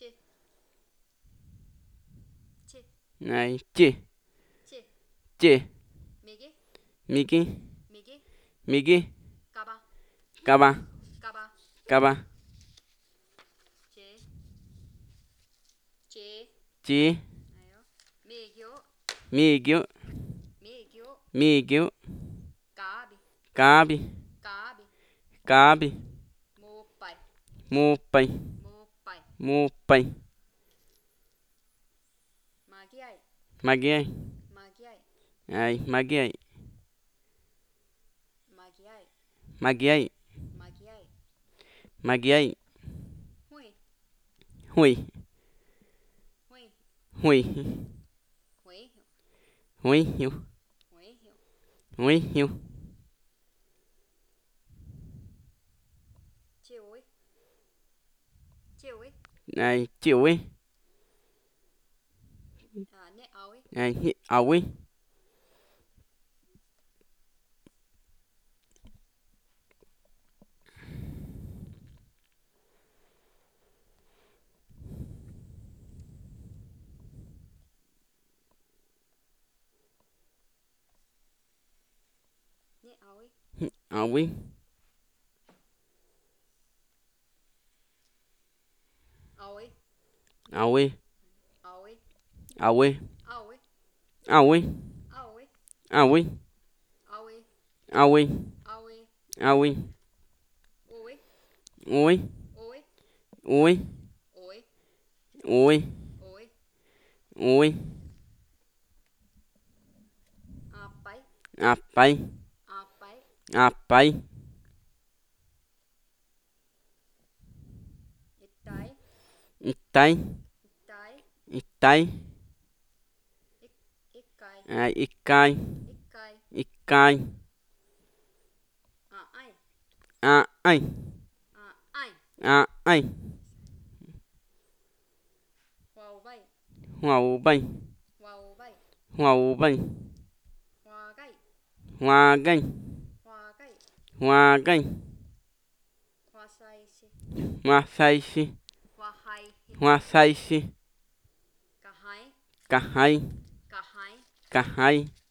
Này, chê, miki, kaba, chê, migio, cabe, mopai, magiai, ai, magiai, hui, hiu, hiu, này, chịu ấy, này, ẩu ấy, ẩu ấy, ẩu ấy, ẩu ấy, ẩu ấy, ẩu ấy, ẩu ấy, ẩu ấy, ui, ui, ui, ui, apai, apai, itai, itai, ai, ikai, ikai, ai, ai, hoa bay, hoa bay, hoa ganh, hoa ganh, hoa say si, cả hai,